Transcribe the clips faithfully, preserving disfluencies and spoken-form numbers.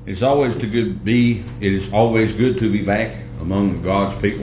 It's always to good be. It is always good to be back among God's people,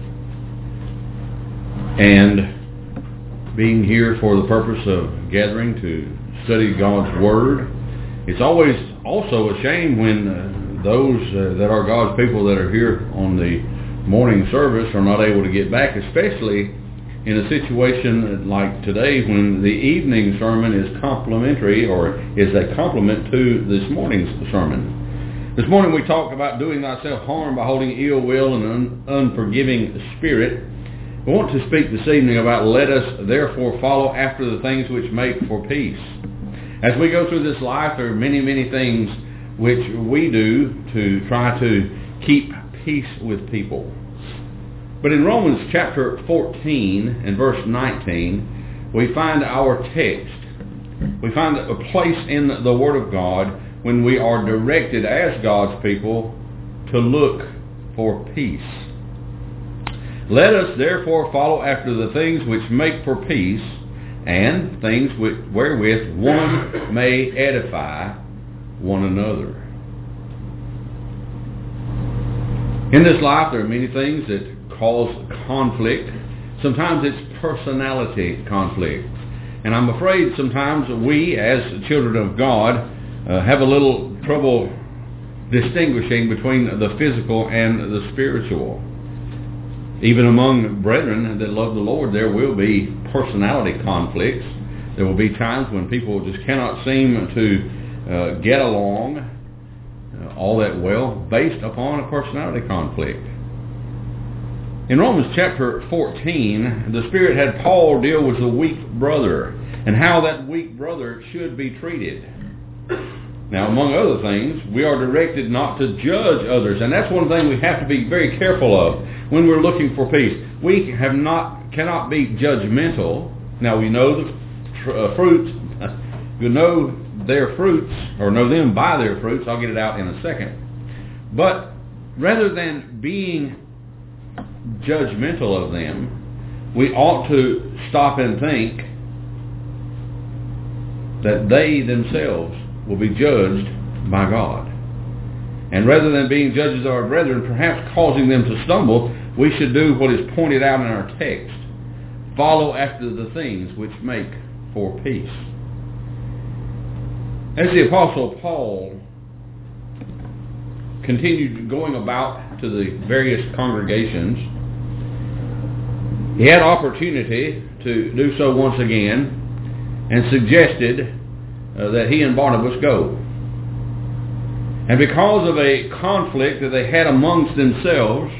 and being here for the purpose of gathering to study God's Word. It's always also a shame when uh, those uh, that are God's people that are here on the morning service are not able to get back, especially in a situation like today when the evening sermon is complementary or is a complement to this morning's sermon. This morning we talked about doing thyself harm by holding ill will and an un- unforgiving spirit. We want to speak this evening about let us therefore follow after the things which make for peace. As we go through this life, there are many, many things which we do to try to keep peace with people. But in Romans chapter fourteen and verse nineteen, we find our text. We find a place in the Word of God when we are directed as God's people to look for peace. Let us therefore follow after the things which make for peace, and things which, wherewith one may edify one another. In this life there are many things that cause conflict. Sometimes it's personality conflict. And I'm afraid sometimes we, as children of God, uh, have a little trouble distinguishing between the physical and the spiritual. Even among brethren that love the Lord, there will be personality conflicts. There will be times when people just cannot seem to uh, get along uh, all that well based upon a personality conflict. In Romans chapter fourteen, the Spirit had Paul deal with the weak brother and how that weak brother should be treated. Now, among other things, we are directed not to judge others, and that's one thing we have to be very careful of when we're looking for peace. We have not cannot be judgmental. Now, we know the fr- uh, fruits. You know their fruits, or know them by their fruits. I'll get it out in a second. But rather than being judgmental of them, we ought to stop and think that they themselves will be judged by God. And rather than being judges of our brethren, perhaps causing them to stumble, we should do what is pointed out in our text. Follow after the things which make for peace. As the Apostle Paul continued going about to the various congregations, he had opportunity to do so once again and suggested uh, that he and Barnabas go. And because of a conflict that they had amongst themselves,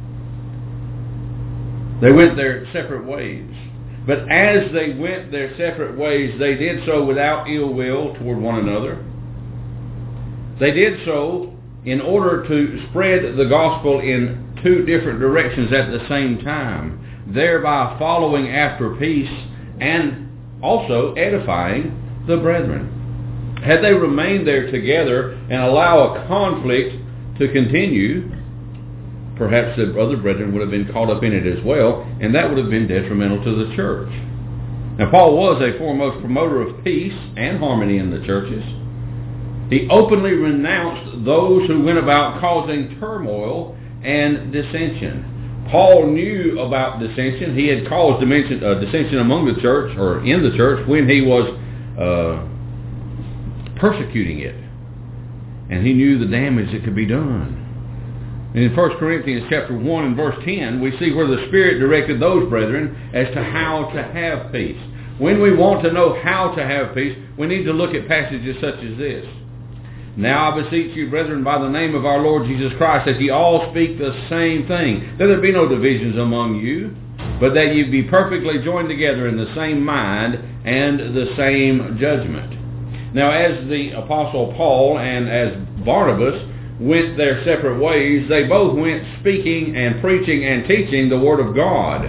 they went their separate ways. But as they went their separate ways, they did so without ill will toward one another. They did so in order to spread the gospel in two different directions at the same time, thereby following after peace and also edifying the brethren. Had they remained there together and allow a conflict to continue, perhaps the other brethren would have been caught up in it as well, and that would have been detrimental to the church. Now, Paul was a foremost promoter of peace and harmony in the churches. He openly renounced those who went about causing turmoil and dissension. Paul knew about dissension. He had caused dissension, uh, dissension among the church, or in the church, when he was uh, persecuting it. And he knew the damage that could be done. And in First Corinthians chapter one and verse ten, we see where the Spirit directed those brethren as to how to have peace. When we want to know how to have peace, we need to look at passages such as this. Now I beseech you, brethren, by the name of our Lord Jesus Christ, that ye all speak the same thing, that there be no divisions among you, but that ye be perfectly joined together in the same mind and the same judgment. Now, as the Apostle Paul and as Barnabas went their separate ways, they both went speaking and preaching and teaching the Word of God.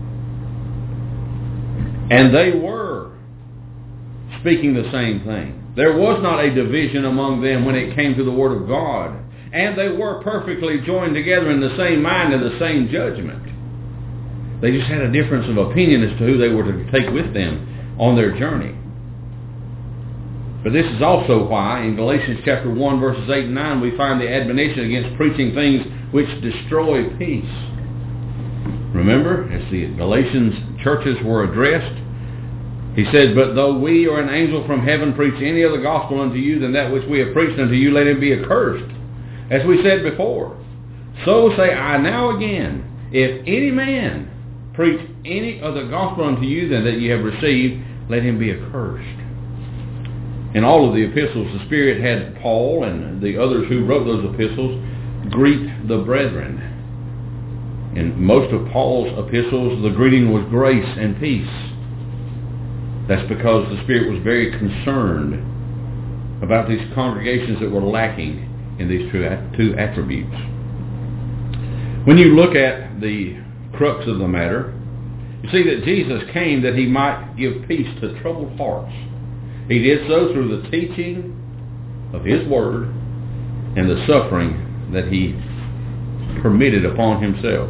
And they were speaking the same thing. There was not a division among them when it came to the Word of God. And they were perfectly joined together in the same mind and the same judgment. They just had a difference of opinion as to who they were to take with them on their journey. But this is also why in Galatians chapter one, verses eight and nine, we find the admonition against preaching things which destroy peace. Remember, as the Galatians churches were addressed, he said, "But though we or an angel from heaven preach any other gospel unto you than that which we have preached unto you, let him be accursed." As we said before, so say I now again, if any man preach any other gospel unto you than that ye have received, let him be accursed. In all of the epistles, the Spirit had Paul and the others who wrote those epistles greet the brethren. In most of Paul's epistles, the greeting was grace and peace. That's because the Spirit was very concerned about these congregations that were lacking in these two, two attributes. When you look at the crux of the matter, you see that Jesus came that he might give peace to troubled hearts. He did so through the teaching of his word and the suffering that he permitted upon himself.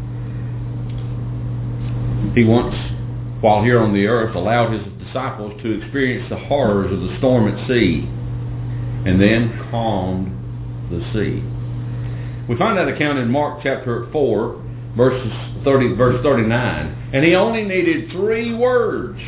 He once, while here on the earth, allowed his disciples to experience the horrors of the storm at sea and then calmed the sea. We find that account in Mark chapter four, verses thirty, verse thirty-nine. And he only needed three words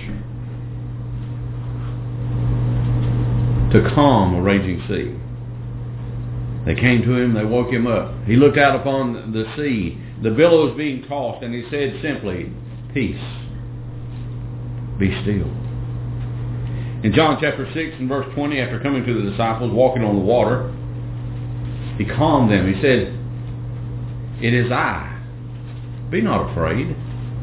to calm a raging sea. They came to him, they woke him up. He looked out upon the sea, the billows being tossed, and he said simply, "Peace, be still." In John chapter six and verse twenty, after coming to the disciples walking on the water, he calmed them. He said, "It is I. Be not afraid."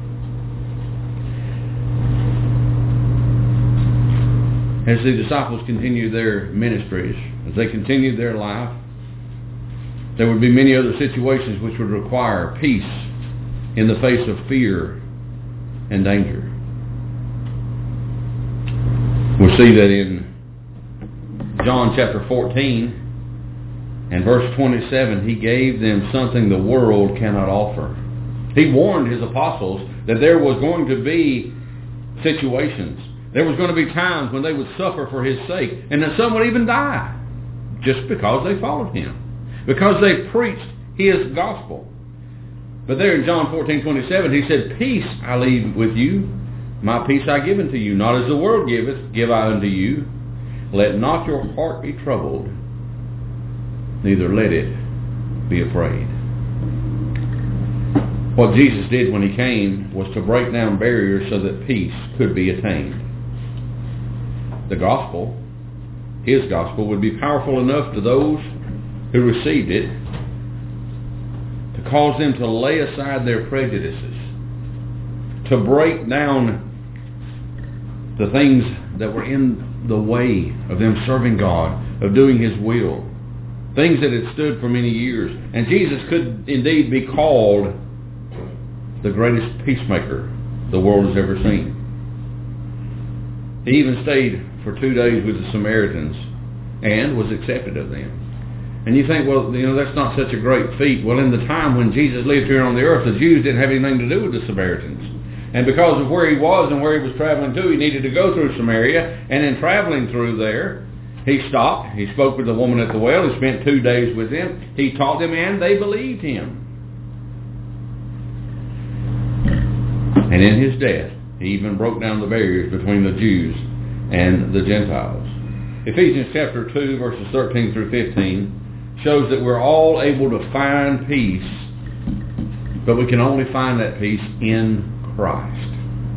As the disciples continued their ministries, as they continued their life, there would be many other situations which would require peace in the face of fear and danger. We see that in John chapter fourteen and verse twenty-seven, he gave them something the world cannot offer. He warned his apostles that there was going to be situations. There was going to be times when they would suffer for his sake, and that some would even die just because they followed him, because they preached his gospel. But there in John fourteen twenty-seven, he said, "Peace I leave with you, my peace I give unto you. Not as the world giveth, give I unto you. Let not your heart be troubled, neither let it be afraid." What Jesus did when he came was to break down barriers so that peace could be attained. The gospel, his gospel, would be powerful enough to those who received it to cause them to lay aside their prejudices, to break down the things that were in the way of them serving God, of doing his will, things that had stood for many years. And Jesus could indeed be called the greatest peacemaker the world has ever seen. He even stayed for two days with the Samaritans and was accepted of them. And you think, well, you know, that's not such a great feat. Well, in the time when Jesus lived here on the earth, the Jews didn't have anything to do with the Samaritans. And because of where he was and where he was traveling to, he needed to go through Samaria. And in traveling through there, he stopped. He spoke with the woman at the well. He spent two days with them. He taught them, and they believed him. And in his death, he even broke down the barriers between the Jews and the Gentiles. Ephesians chapter two, verses thirteen through fifteen, shows that we're all able to find peace, but we can only find that peace in Christ.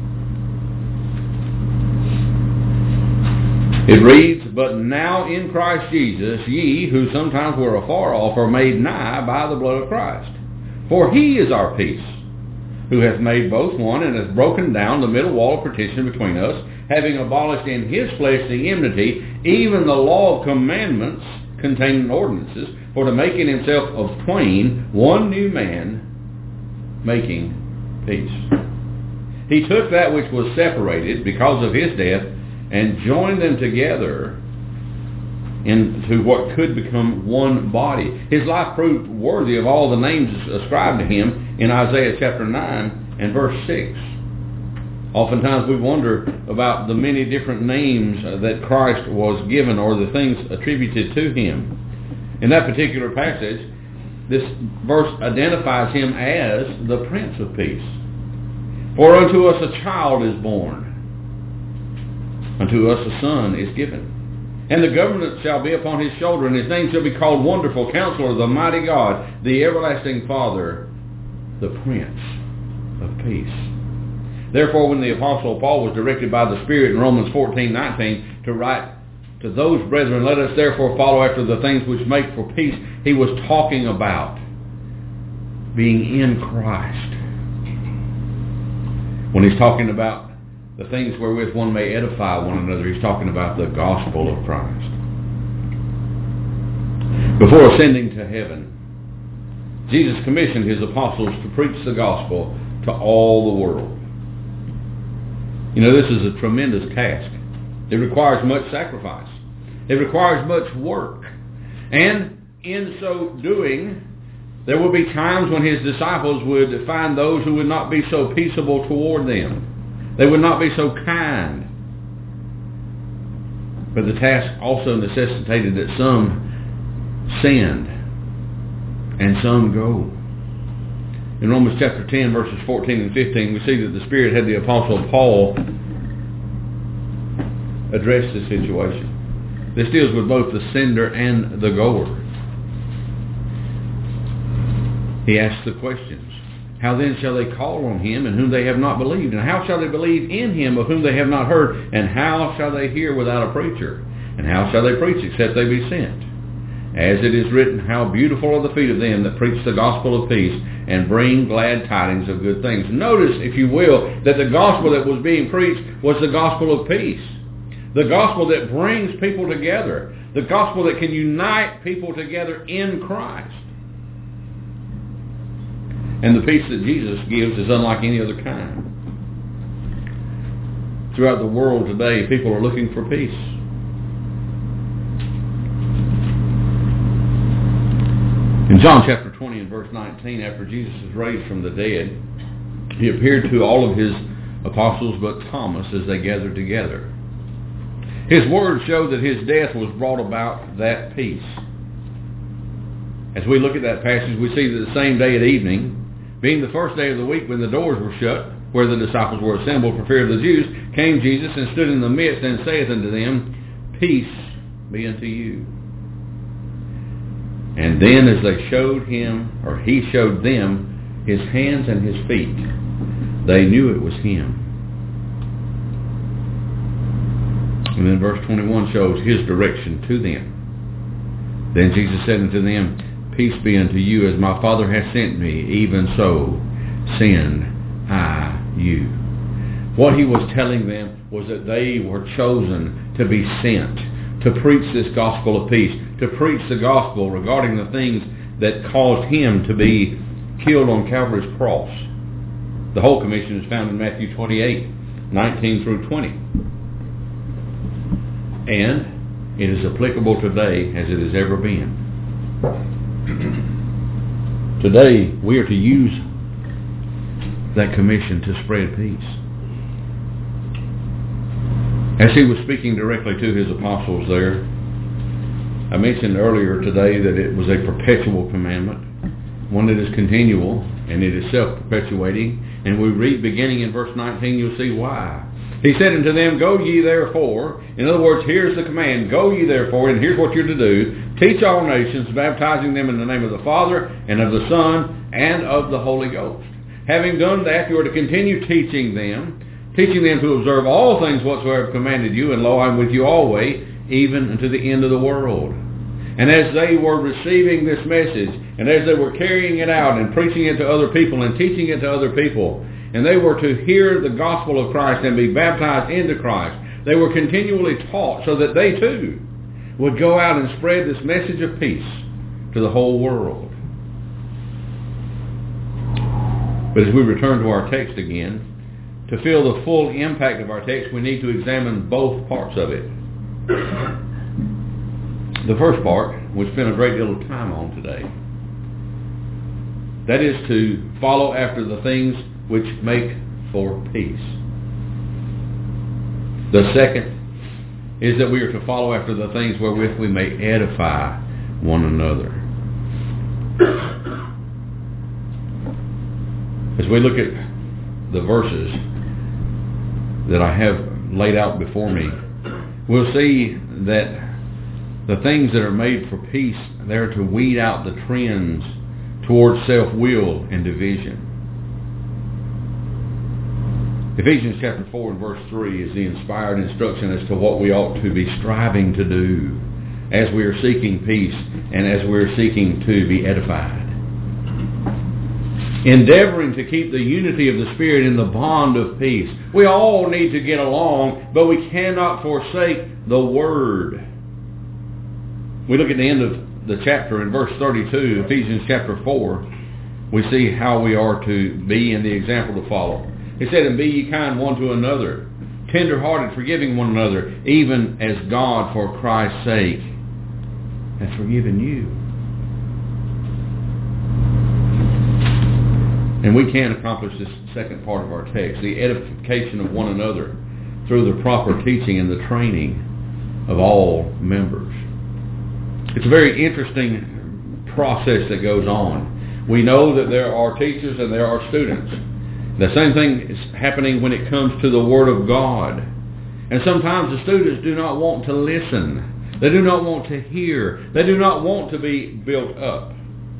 It reads, "But now in Christ Jesus, ye who sometimes were afar off are made nigh by the blood of Christ. For he is our peace, who hath made both one, and hath broken down the middle wall of partition between us, having abolished in his flesh the enmity, even the law of commandments containing ordinances, for to make in himself of twain one new man, making peace." He took that which was separated because of his death and joined them together into what could become one body. His life proved worthy of all the names ascribed to him in Isaiah chapter nine and verse six. Oftentimes we wonder about the many different names that Christ was given or the things attributed to him. In that particular passage, this verse identifies him as the Prince of Peace. For unto us a child is born, unto us a son is given. And the government shall be upon his shoulder, and his name shall be called Wonderful, Counselor, the Mighty God, the Everlasting Father, the Prince of Peace. Therefore, when the Apostle Paul was directed by the Spirit in Romans fourteen nineteen to write to those brethren, let us therefore follow after the things which make for peace, he was talking about being in Christ. When he's talking about the things wherewith one may edify one another, he's talking about the gospel of Christ. Before ascending to heaven, Jesus commissioned his apostles to preach the gospel to all the world. You know, this is a tremendous task. It requires much sacrifice. It requires much work. And in so doing, there will be times when his disciples would find those who would not be so peaceable toward them. They would not be so kind. But the task also necessitated that some send and some go. In Romans chapter ten, verses fourteen and fifteen, we see that the Spirit had the Apostle Paul address this situation. This deals with both the sender and the goer. He asks the questions. How then shall they call on him in whom they have not believed? And how shall they believe in him of whom they have not heard? And how shall they hear without a preacher? And how shall they preach except they be sent? As it is written, how beautiful are the feet of them that preach the gospel of peace and bring glad tidings of good things. Notice, if you will, that the gospel that was being preached was the gospel of peace. The gospel that brings people together. The gospel that can unite people together in Christ. And the peace that Jesus gives is unlike any other kind. Throughout the world today, people are looking for peace. In John chapter twenty and verse nineteen, after Jesus was raised from the dead, he appeared to all of his apostles but Thomas as they gathered together. His words show that his death was brought about that peace. As we look at that passage, we see that the same day at evening, being the first day of the week when the doors were shut, where the disciples were assembled for fear of the Jews, came Jesus and stood in the midst and saith unto them, Peace be unto you. And then as they showed him, or he showed them, his hands and his feet, they knew it was him. And then verse twenty-one shows his direction to them. Then Jesus said unto them, Peace be unto you, as my Father hath sent me, even so send I you. What he was telling them was that they were chosen to be sent, to preach this gospel of peace, to preach the gospel regarding the things that caused him to be killed on Calvary's cross. The whole commission is found in Matthew twenty-eight, nineteen through twenty. And it is applicable today as it has ever been. Today, we are to use that commission to spread peace. As he was speaking directly to his apostles there, I mentioned earlier today that it was a perpetual commandment, one that is continual, and it is self-perpetuating. And we read beginning in verse nineteen, you'll see why. He said unto them, Go ye therefore. In other words, here's the command. Go ye therefore, and here's what you're to do. Teach all nations, baptizing them in the name of the Father, and of the Son, and of the Holy Ghost. Having done that, you are to continue teaching them, teaching them to observe all things whatsoever I've commanded you, and lo, I'm with you always, even unto the end of the world. And as they were receiving this message, and as they were carrying it out, and preaching it to other people, and teaching it to other people, and they were to hear the gospel of Christ and be baptized into Christ, they were continually taught so that they too would go out and spread this message of peace to the whole world. But as we return to our text again, to feel the full impact of our text, we need to examine both parts of it. The first part, we spent a great deal of time on today. That is to follow after the things which make for peace. The second is that we are to follow after the things wherewith we may edify one another. As we look at the verses that I have laid out before me, we'll see that the things that are made for peace, they're to weed out the trends towards self-will and division. Ephesians chapter four and verse three is the inspired instruction as to what we ought to be striving to do as we are seeking peace and as we are seeking to be edified. Endeavoring to keep the unity of the Spirit in the bond of peace. We all need to get along, but we cannot forsake the Word. We look at the end of the chapter in verse thirty-two, Ephesians chapter four. We see how we are to be and the example to follow. It said, and be ye kind one to another, tender-hearted, forgiving one another, even as God for Christ's sake has forgiven you. And we can accomplish this second part of our text, the edification of one another, through the proper teaching and the training of all members. It's a very interesting process that goes on. We know that there are teachers and there are students. The same thing is happening when it comes to the Word of God. And sometimes the students do not want to listen. They do not want to hear. They do not want to be built up.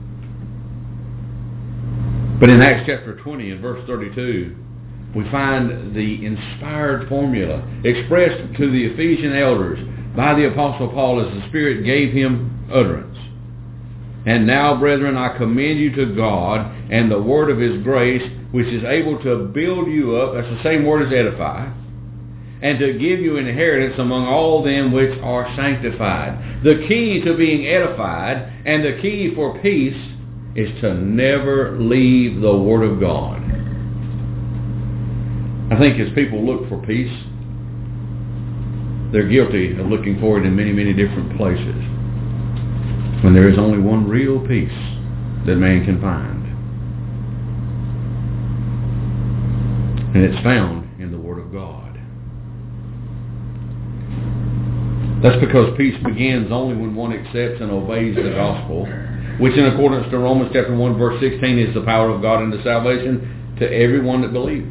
But in Acts chapter twenty and verse thirty-two, we find the inspired formula expressed to the Ephesian elders by the Apostle Paul as the Spirit gave him utterance. And now, brethren, I commend you to God and the word of His grace, which is able to build you up, that's the same word as edify, and to give you inheritance among all them which are sanctified. The key to being edified and the key for peace is to never leave the Word of God. I think as people look for peace, they're guilty of looking for it in many, many different places, when there is only one real peace that man can find. And it's found in the Word of God. That's because peace begins only when one accepts and obeys the gospel, which in accordance to Romans chapter one verse sixteen is the power of God unto salvation to everyone that believes.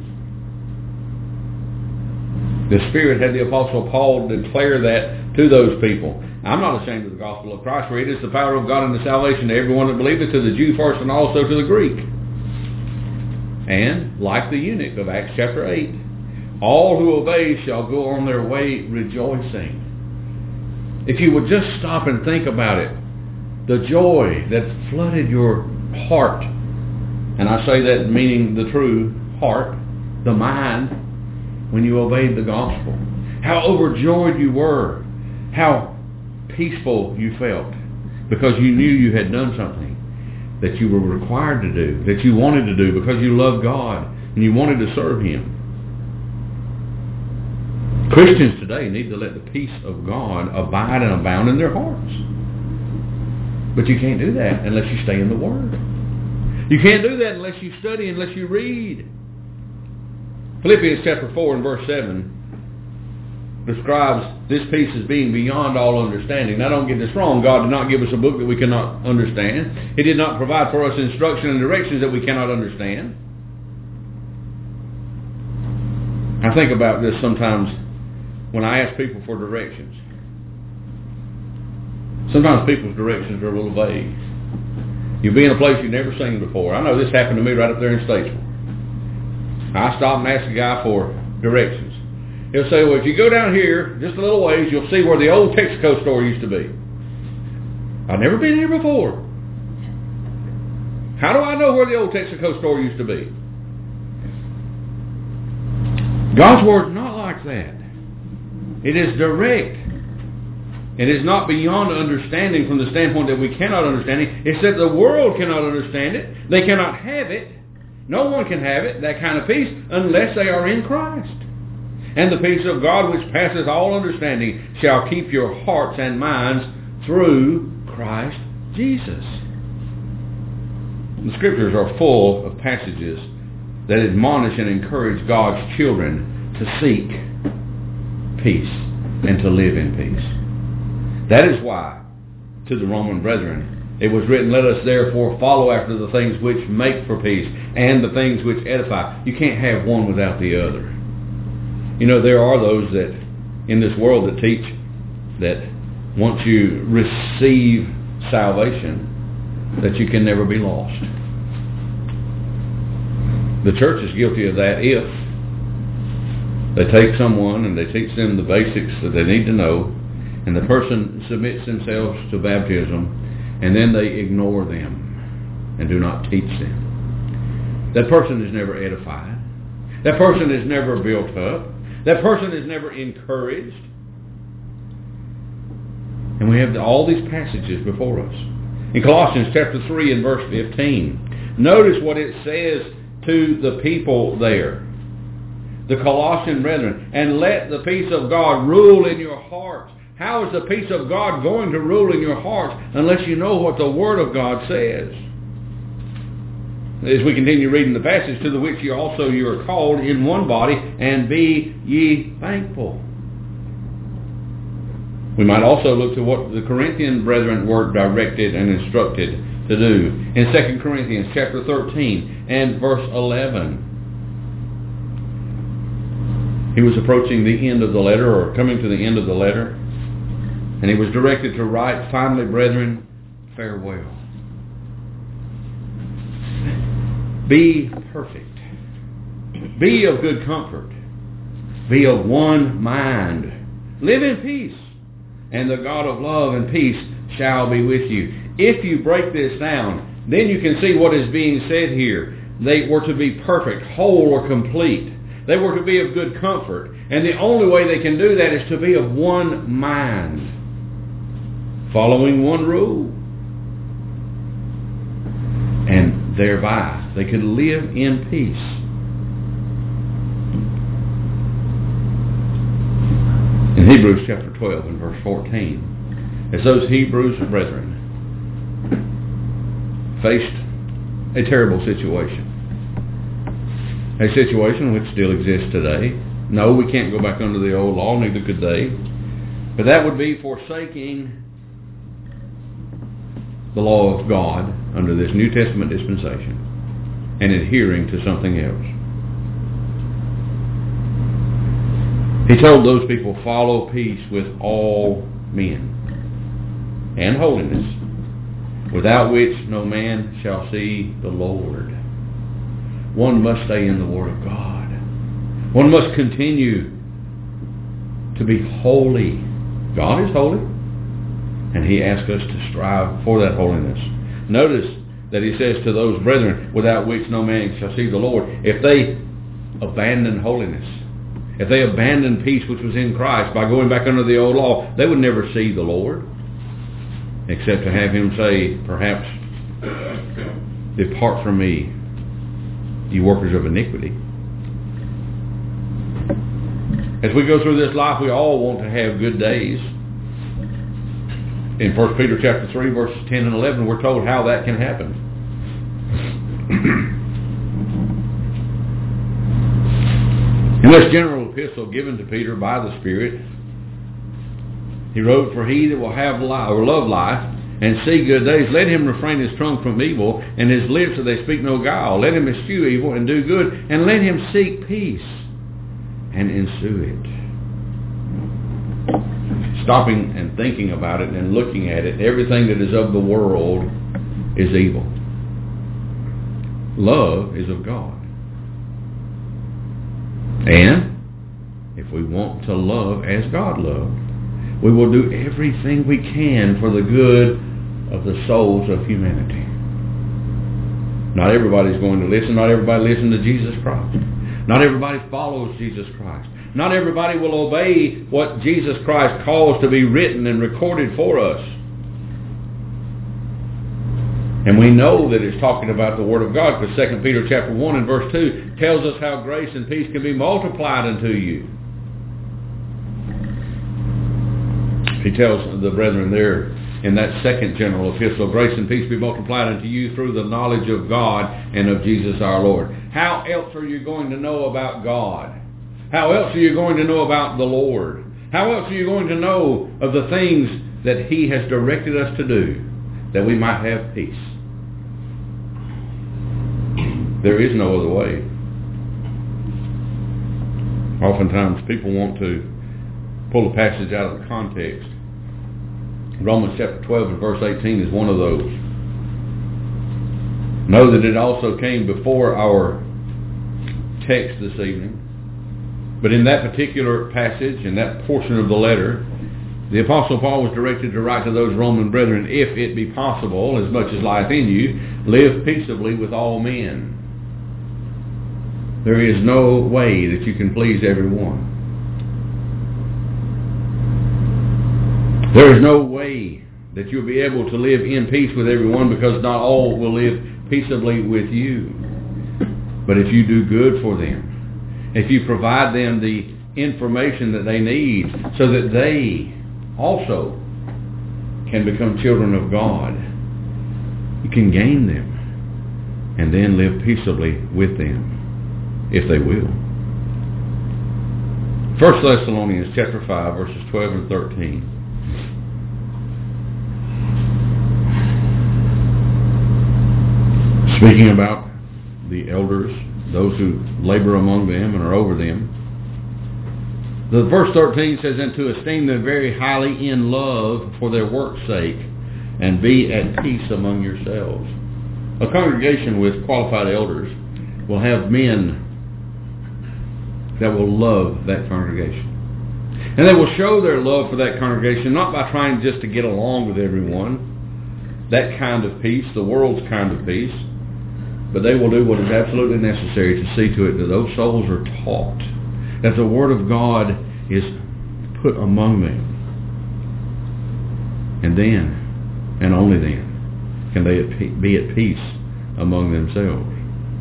The Spirit had the Apostle Paul declare that to those people. I'm not ashamed of the gospel of Christ, for it is the power of God unto salvation to everyone that believeth, to the Jew first and also to the Greek. And, like the eunuch of Acts chapter eight, all who obey shall go on their way rejoicing. If you would just stop and think about it, the joy that flooded your heart, and I say that meaning the true heart, the mind, when you obeyed the gospel. How overjoyed you were. How peaceful you felt, because you knew you had done something that you were required to do, that you wanted to do because you loved God and you wanted to serve Him. Christians today need to let the peace of God abide and abound in their hearts. But you can't do that unless you stay in the Word. You can't do that unless you study, unless you read. Philippians chapter four and verse seven describes this peace as being beyond all understanding. Now don't get this wrong. God did not give us a book that we cannot understand. He did not provide for us instruction and directions that we cannot understand. I think about this sometimes when I ask people for directions. Sometimes people's directions are a little vague. You'll be in a place you've never seen before. I know this happened to me right up there in Statesville. I stopped and asked a guy for directions. He'll say, well, if you go down here just a little ways, you'll see where the old Texaco store used to be. I've never been here before. How do I know where the old Texaco store used to be? God's Word is not like that. It is direct. It is not beyond understanding from the standpoint that we cannot understand it. It's that the world cannot understand it. They cannot have it. No one can have it, that kind of peace, unless they are in Christ. And the peace of God, which passes all understanding, shall keep your hearts and minds through Christ Jesus. The Scriptures are full of passages that admonish and encourage God's children to seek peace and to live in peace. That is why, to the Roman brethren, it was written, let us therefore follow after the things which make for peace and the things which edify. You can't have one without the other. You know, there are those that in this world that teach that once you receive salvation, that you can never be lost. The church is guilty of that if they take someone and they teach them the basics that they need to know, and the person submits themselves to baptism, and then they ignore them and do not teach them. That person is never edified. That person is never built up. That person is never encouraged. And we have all these passages before us. In Colossians chapter three and verse fifteen, notice what it says to the people there, the Colossian brethren, and let the peace of God rule in your hearts. How is the peace of God going to rule in your hearts unless you know what the Word of God says? As we continue reading the passage, to the which you also you are called in one body, and be ye thankful. We might also look to what the Corinthian brethren were directed and instructed to do. In Second Corinthians chapter thirteen and verse eleven. He was approaching the end of the letter, or coming to the end of the letter, and he was directed to write, finally, brethren, farewell. Be perfect. Be of good comfort. Be of one mind. Live in peace. And the God of love and peace shall be with you. If you break this down, then you can see what is being said here. They were to be perfect, whole, or complete. They were to be of good comfort. And the only way they can do that is to be of one mind, following one rule. And thereby they could live in peace. In Hebrews chapter twelve and verse fourteen, as those Hebrews brethren faced a terrible situation, a situation which still exists today. No, we can't go back under the old law, neither could they. But that would be forsaking the law of God under this New Testament dispensation and adhering to something else. He told those people, follow peace with all men and holiness, without which no man shall see the Lord. One must stay in the Word of God. One must continue to be holy. God is holy, and He asks us to strive for that holiness. Notice that He says to those brethren, without which no man shall see the Lord. If they abandon holiness, if they abandon peace which was in Christ by going back under the old law, they would never see the Lord, except to have Him say, perhaps, depart from me, you workers of iniquity. As we go through this life, we all want to have good days. In First Peter chapter three, verses ten and eleven, we're told how that can happen. In this general epistle given to Peter by the Spirit, he wrote, for he that will have life, or love life, and see good days, let him refrain his tongue from evil, and his lips so they speak no guile. Let him eschew evil and do good, and let him seek peace and ensue it. Stopping and thinking about it and looking at it, everything that is of the world is evil. Love is of God. And if we want to love as God loved, we will do everything we can for the good of the souls of humanity. Not everybody's going to listen. Not everybody listens to Jesus Christ. Not everybody follows Jesus Christ. Not everybody will obey what Jesus Christ calls to be written and recorded for us. And we know that it's talking about the Word of God, because Second Peter chapter one and verse two tells us how grace and peace can be multiplied unto you. He tells the brethren there in that second general epistle, grace and peace be multiplied unto you through the knowledge of God and of Jesus our Lord. How else are you going to know about God? How else are you going to know about the Lord? How else are you going to know of the things that He has directed us to do, that we might have peace? There is no other way. Oftentimes people want to pull a passage out of the context. Romans chapter twelve and verse eighteen is one of those. Know that it also came before our text this evening. But in that particular passage, in that portion of the letter, the Apostle Paul was directed to write to those Roman brethren, if it be possible, as much as lieth in you, live peaceably with all men. There is no way that you can please everyone. There is no way that you'll be able to live in peace with everyone, because not all will live peaceably with you. But if you do good for them, if you provide them the information that they need so that they also can become children of God, you can gain them and then live peaceably with them, if they will. First Thessalonians chapter five, verses twelve and thirteen. Speaking about the elders, those who labor among them and are over them. The verse thirteen says, and to esteem them very highly in love for their work's sake, and be at peace among yourselves. A congregation with qualified elders will have men that will love that congregation. And they will show their love for that congregation, not by trying just to get along with everyone, that kind of peace, the world's kind of peace, but they will do what is absolutely necessary to see to it that those souls are taught, that the Word of God is put among them. And then, and only then, can they be at peace among themselves.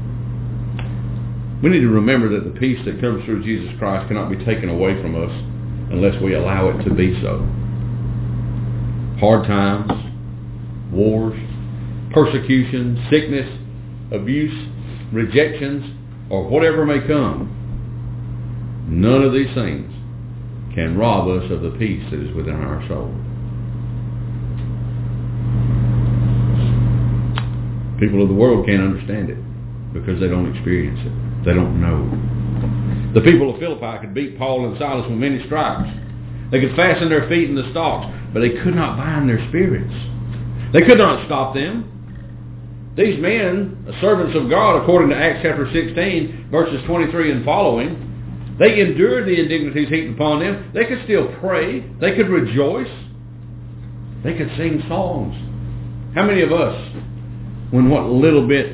We need to remember that the peace that comes through Jesus Christ cannot be taken away from us unless we allow it to be so. Hard times, wars, persecution, sickness, abuse, rejections, or whatever may come, none of these things can rob us of the peace that is within our soul. People of the world can't understand it because they don't experience it. They don't know. The people of Philippi could beat Paul and Silas with many stripes. They could fasten their feet in the stocks, but they could not bind their spirits. They could not stop them. These men, servants of God, according to Acts chapter sixteen, verses twenty-three and following, they endured the indignities heaped upon them. They could still pray. They could rejoice. They could sing songs. How many of us, when what little bit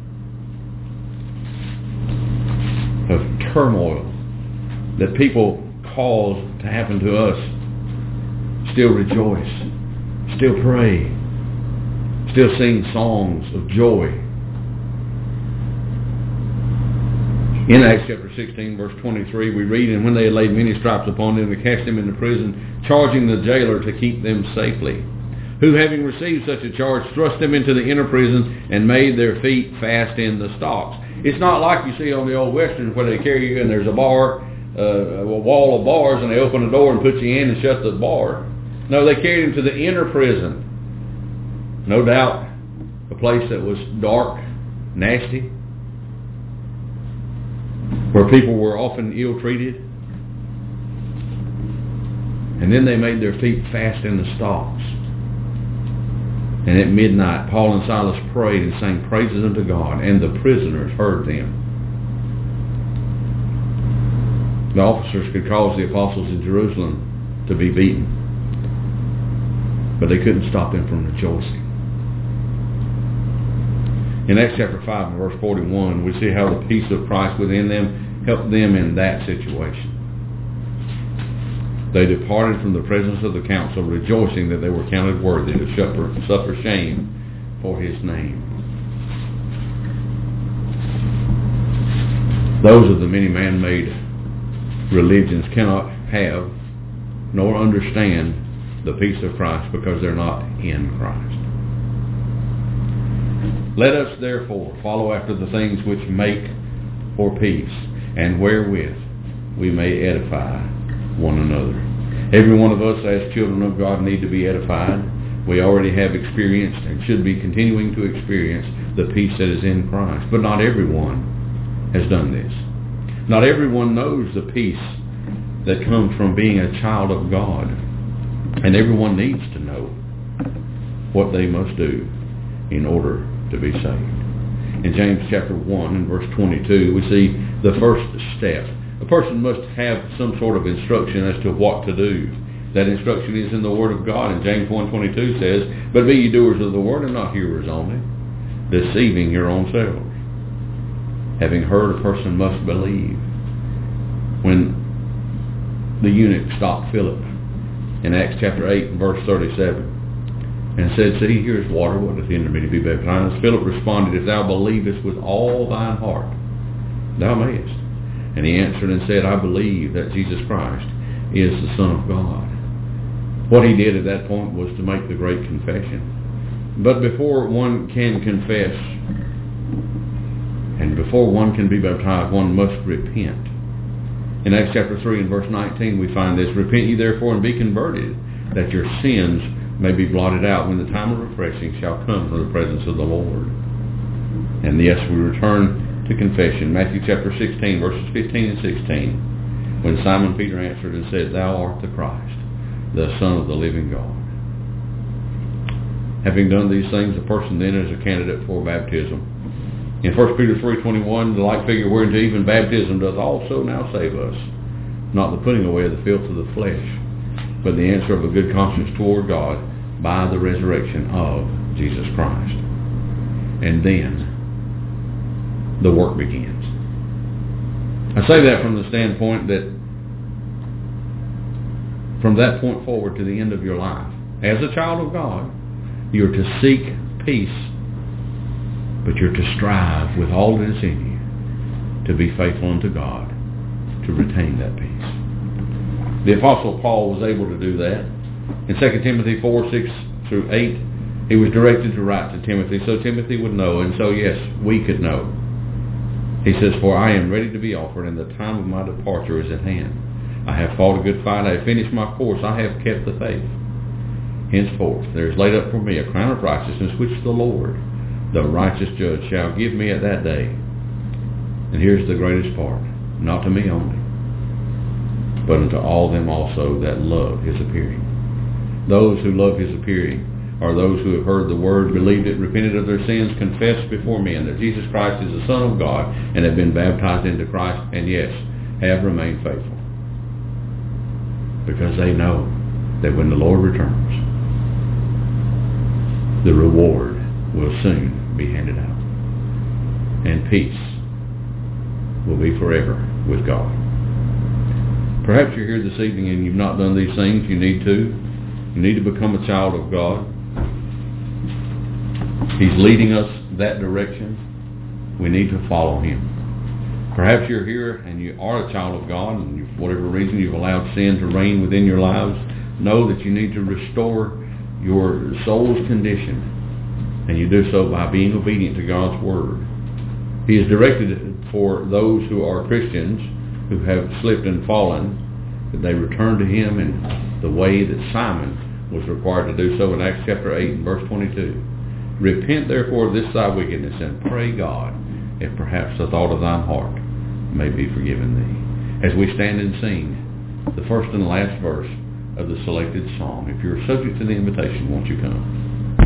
of turmoil that people cause to happen to us, still rejoice, still pray, still sing songs of joy? In Acts chapter sixteen, verse twenty-three, we read, and when they had laid many stripes upon them, they cast them into prison, charging the jailer to keep them safely, who, having received such a charge, thrust them into the inner prison and made their feet fast in the stocks. It's not like you see on the old westerns where they carry you and there's a bar, uh, a wall of bars, and they open the door and put you in and shut the bar. No, they carried him to the inner prison. No doubt a place that was dark, nasty, where people were often ill-treated. And then they made their feet fast in the stocks. And at midnight, Paul and Silas prayed and sang praises unto God, and the prisoners heard them. The officers could cause the apostles in Jerusalem to be beaten, but they couldn't stop them from rejoicing. In Acts chapter five and verse forty-one, we see how the peace of Christ within them helped them in that situation. They departed from the presence of the council, rejoicing that they were counted worthy to suffer, suffer shame for his name. Those of the many man-made religions cannot have nor understand the peace of Christ because they're not in Christ. Let us therefore follow after the things which make for peace, and wherewith we may edify one another. Every one of us as children of God need to be edified. We already have experienced and should be continuing to experience the peace that is in Christ. But not everyone has done this. Not everyone knows the peace that comes from being a child of God. And everyone needs to know what they must do in order to be saved. In James chapter one and verse twenty-two, we see the first step. A person must have some sort of instruction as to what to do. That instruction is in the Word of God. And James one twenty-two says, "But be ye doers of the Word and not hearers only, deceiving your own selves." Having heard, a person must believe. When the eunuch stopped Philip in Acts chapter eight and verse thirty-seven and said, "See, here is water, what doth hinder me to be baptized?" Philip responded, "If thou believest with all thine heart, thou mayest." And he answered and said, "I believe that Jesus Christ is the Son of God." What he did at that point was to make the great confession. But before one can confess and before one can be baptized, one must repent. In Acts chapter three and verse nineteen we find this, "Repent ye therefore and be converted, that your sins may be blotted out when the time of refreshing shall come from the presence of the Lord." And yes, we return to confession. Matthew chapter sixteen, verses fifteen and sixteen, when Simon Peter answered and said, "Thou art the Christ, the Son of the living God." Having done these things, a person then is a candidate for baptism. In First Peter three twenty-one, the like figure whereunto even baptism doth also now save us, not the putting away of the filth of the flesh, but the answer of a good conscience toward God by the resurrection of Jesus Christ. And then the work begins. I say that from the standpoint that from that point forward to the end of your life, as a child of God, you're to seek peace, but you're to strive with all that is in you to be faithful unto God, to retain that peace. The Apostle Paul was able to do that. In Second Timothy four, six through eight, he was directed to write to Timothy so Timothy would know, and so, yes, we could know. He says, "For I am ready to be offered, and the time of my departure is at hand. I have fought a good fight, I have finished my course, I have kept the faith. Henceforth there is laid up for me a crown of righteousness, which the Lord, the righteous judge, shall give me at that day." And here's the greatest part, "Not to me only, but unto all them also that love his appearing." Those who love his appearing are those who have heard the word, believed it, repented of their sins, confessed before men that Jesus Christ is the Son of God, and have been baptized into Christ, and yes, have remained faithful. Because they know that when the Lord returns, the reward will soon be handed out. And peace will be forever with God. Perhaps you're here this evening and you've not done these things. You need to. You need to become a child of God. He's leading us that direction. We need to follow him. Perhaps you're here and you are a child of God, and you, for whatever reason you've allowed sin to reign within your lives. Know that you need to restore your soul's condition, and you do so by being obedient to God's Word. He is directed for those who are Christians who have slipped and fallen, that they return to him in the way that Simon was required to do so in Acts chapter eight and verse twenty-two. "Repent therefore of this thy wickedness, and pray God, if perhaps the thought of thine heart may be forgiven thee." As we stand and sing the first and last verse of the selected song, if you're subject to the invitation, won't you come?